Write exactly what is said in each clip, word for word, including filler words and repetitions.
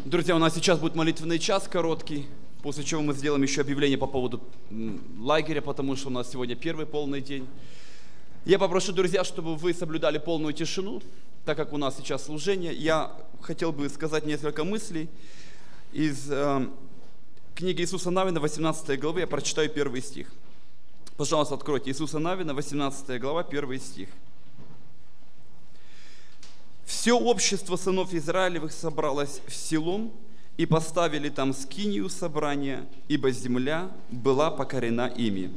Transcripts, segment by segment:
Друзья, у нас сейчас будет молитвенный час короткий, после чего мы сделаем еще объявление по поводу лагеря, потому что у нас сегодня первый полный день. Я попрошу, друзья, чтобы вы соблюдали полную тишину, так как у нас сейчас служение. Я хотел бы сказать несколько мыслей из э, книги Иисуса Навина, восемнадцатой главы, я прочитаю первый стих. Пожалуйста, откройте Иисуса Навина, восемнадцатая глава, первый стих. «Все общество сынов Израилевых собралось в Силом, и поставили там скинию собрания, ибо земля была покорена ими».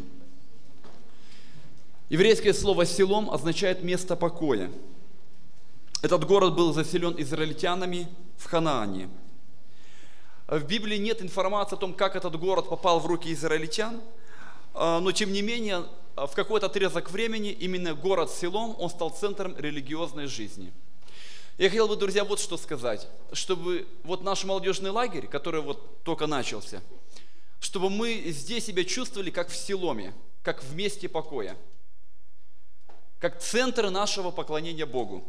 Еврейское слово «Силом» означает «место покоя». Этот город был заселен израильтянами в Ханаане. В Библии нет информации о том, как этот город попал в руки израильтян, но тем не менее, в какой-то отрезок времени именно город Силом, он стал центром религиозной жизни. Я хотел бы, друзья, вот что сказать, чтобы вот наш молодежный лагерь, который вот только начался, чтобы мы здесь себя чувствовали как в Силоме, как в месте покоя, как центр нашего поклонения Богу.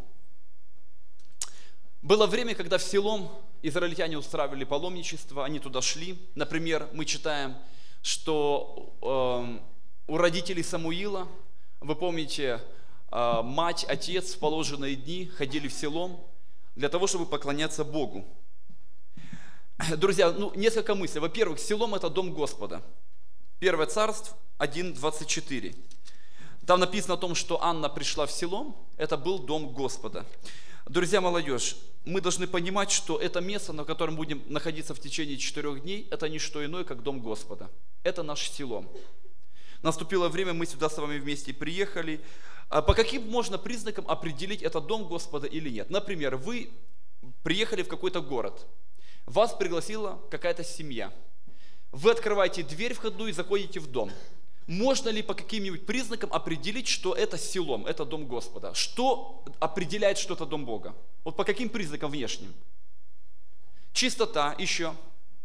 Было время, когда в Силом израильтяне устраивали паломничество, они туда шли. Например, мы читаем, что э, у родителей Самуила, вы помните, э, мать, отец в положенные дни ходили в Силом для того, чтобы поклоняться Богу. Друзья, ну, несколько мыслей. Во-первых, Силом – это дом Господа. Первое Царств один двадцать четыре. Там написано о том, что Анна пришла в Силом, это был дом Господа. Друзья, молодежь, мы должны понимать, что это место, на котором будем находиться в течение четырех дней, это не что иное, как дом Господа. Это наш Силом. Наступило время, мы сюда с вами вместе приехали. По каким можно признакам определить, это дом Господа или нет? Например, вы приехали в какой-то город, вас пригласила какая-то семья. Вы открываете дверь входную и заходите в дом. Можно ли по каким-нибудь признакам определить, что это Силом, это дом Господа? Что определяет, что это дом Бога? Вот по каким признакам внешним? Чистота, еще.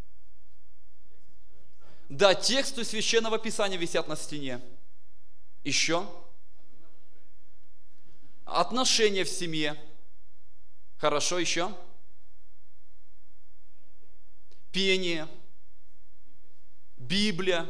Да, тексты Священного Писания висят на стене. Еще. Отношения в семье. Хорошо, еще. Пение. Библия.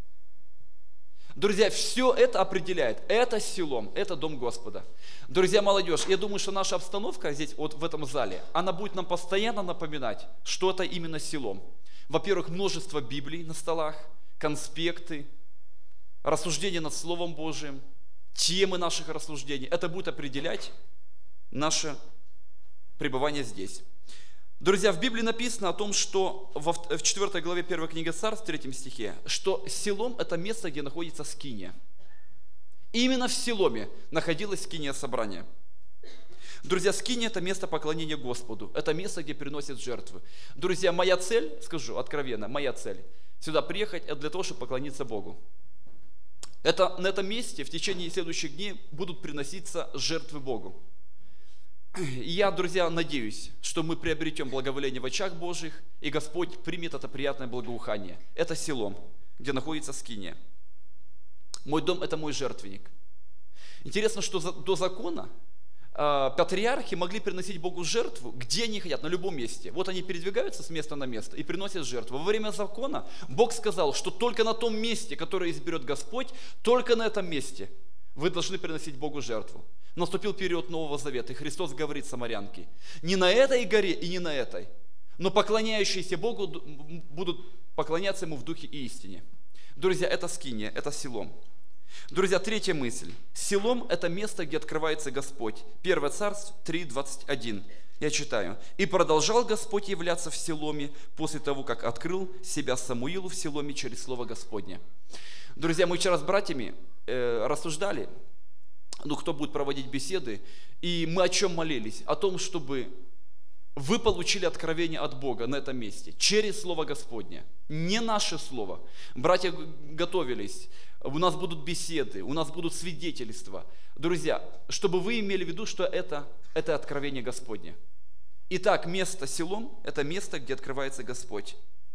Друзья, все это определяет. Это Силом, это дом Господа. Друзья, молодежь, я думаю, что наша обстановка здесь, вот в этом зале, она будет нам постоянно напоминать, что это именно Силом. Во-первых, множество Библий на столах, конспекты, рассуждения над Словом Божиим, темы наших рассуждений. Это будет определять наше пребывание здесь. Друзья, в Библии написано о том, что в четвёртой главе первой книги Царств, в третьем стихе, что Силом – это место, где находится скиния. Именно в Силоме находилась скиния собрания. Друзья, скиния – это место поклонения Господу, это место, где приносят жертвы. Друзья, моя цель, скажу откровенно, моя цель – сюда приехать – это для того, чтобы поклониться Богу. Это, на этом месте в течение следующих дней будут приноситься жертвы Богу. И я, друзья, надеюсь, что мы приобретем благоволение в очах Божьих, и Господь примет это приятное благоухание. Это Силом, где находится скиния. Мой дом – это мой жертвенник. Интересно, что до закона э, патриархи могли приносить Богу жертву, где они хотят, на любом месте. Вот они передвигаются с места на место и приносят жертву. Во время закона Бог сказал, что только на том месте, которое изберет Господь, только на этом месте вы должны приносить Богу жертву. Наступил период Нового Завета, и Христос говорит самарянке: не на этой горе и не на этой, но поклоняющиеся Богу будут поклоняться Ему в духе и истине. Друзья, это скиния, это Силом. Друзья, третья мысль. Силом – это место, где открывается Господь. первое Царств три двадцать один. Я читаю. «И продолжал Господь являться в Силоме после того, как открыл себя Самуилу в Силоме через Слово Господне». Друзья, мы вчера с братьями э, рассуждали, ну, кто будет проводить беседы, и мы о чем молились? О том, чтобы вы получили откровение от Бога на этом месте, через Слово Господне, не наше Слово. Братья готовились, у нас будут беседы, у нас будут свидетельства. Друзья, чтобы вы имели в виду, что это, это откровение Господне. Итак, место Силом – это место, где открывается Господь.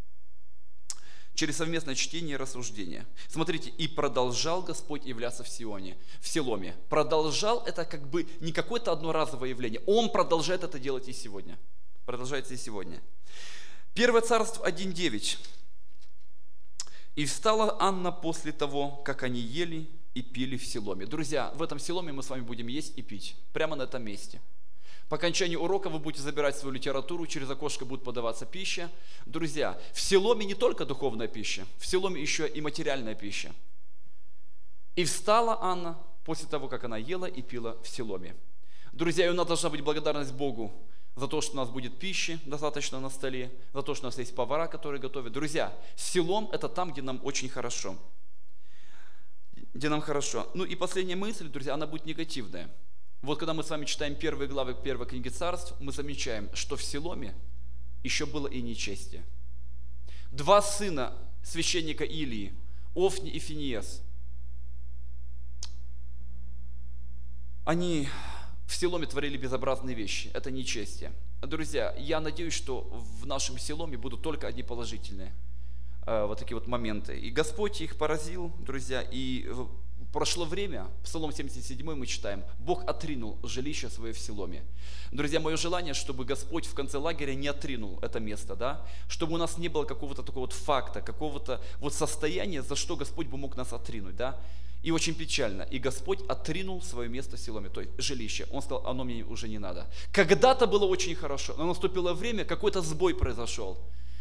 Через совместное чтение и рассуждение. Смотрите, и продолжал Господь являться в Сионе, в Силоме. Продолжал – это как бы не какое-то одноразовое явление. Он продолжает это делать и сегодня. Продолжается и сегодня. Первое Царство один девять. «И встала Анна после того, как они ели и пили в Силоме». Друзья, в этом Силоме мы с вами будем есть и пить. Прямо на этом месте. По окончании урока вы будете забирать свою литературу, через окошко будет подаваться пища. Друзья, в Силоме не только духовная пища, в Силоме еще и материальная пища. «И встала Анна после того, как она ела и пила в Силоме». Друзья, и у нас должна быть благодарность Богу за то, что у нас будет пищи достаточно на столе, за то, что у нас есть повара, которые готовят. Друзья, Силом – это там, где нам очень хорошо. Где нам хорошо. Ну и последняя мысль, друзья, она будет негативная. Вот когда мы с вами читаем первые главы первой книги Царств, мы замечаем, что в Силоме еще было и нечестие. Два сына священника Илии, Офни и Финиес, они в Силоме творили безобразные вещи. Это нечестие. Друзья, я надеюсь, что в нашем Силоме будут только одни положительные э, вот такие вот моменты. И Господь их поразил, друзья, и прошло время, Псалом семьдесят семь мы читаем, Бог отринул жилище свое в Силоме. Друзья, мое желание, чтобы Господь в конце лагеря не отринул это место, да? Чтобы у нас не было какого-то такого вот факта, какого-то вот состояния, за что Господь бы мог нас отринуть, да? И очень печально. И Господь отринул свое место в Силоме, то есть жилище. Он сказал, оно мне уже не надо. Когда-то было очень хорошо, но наступило время, какой-то сбой произошел.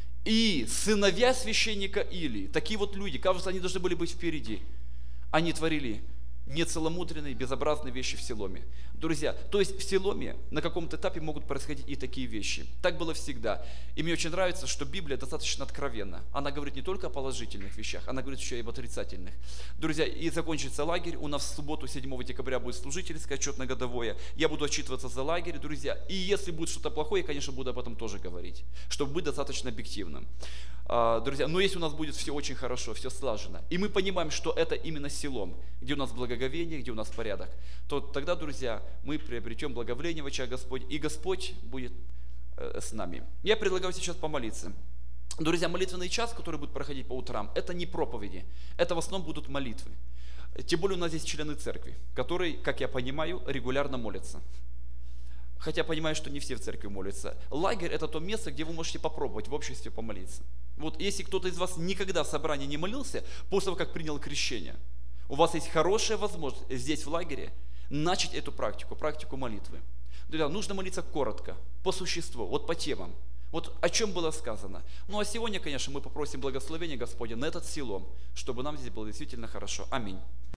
И сыновья священника Илии, такие вот люди, кажется, они должны были быть впереди, они творили нецеломудренные, безобразные вещи в Силоме. Друзья, то есть в Силоме на каком-то этапе могут происходить и такие вещи. Так было всегда. И мне очень нравится, что Библия достаточно откровенна. Она говорит не только о положительных вещах, она говорит еще и об отрицательных. Друзья, и закончится лагерь. У нас в субботу, седьмого декабря, будет служительское отчетно-годовое. Я буду отчитываться за лагерь, друзья. И если будет что-то плохое, я, конечно, буду об этом тоже говорить, чтобы быть достаточно объективным. Друзья, но если у нас будет все очень хорошо, все слажено, и мы понимаем, что это именно Силом, где у нас благоговение, где у нас порядок, то тогда, друзья, мы приобретем благоволение в очах Господь, и Господь будет э, с нами. Я предлагаю сейчас помолиться. Друзья, молитвенный час, который будет проходить по утрам, это не проповеди, это в основном будут молитвы. Тем более у нас здесь члены церкви, которые, как я понимаю, регулярно молятся. Хотя понимаю, что не все в церкви молятся. Лагерь – это то место, где вы можете попробовать в обществе помолиться. Вот если кто-то из вас никогда в собрании не молился, после того, как принял крещение, у вас есть хорошая возможность здесь, в лагере, начать эту практику, практику молитвы. Друзья, нужно молиться коротко, по существу, вот по темам. Вот о чем было сказано. Ну а сегодня, конечно, мы попросим благословения Господня на этот Силом, чтобы нам здесь было действительно хорошо. Аминь.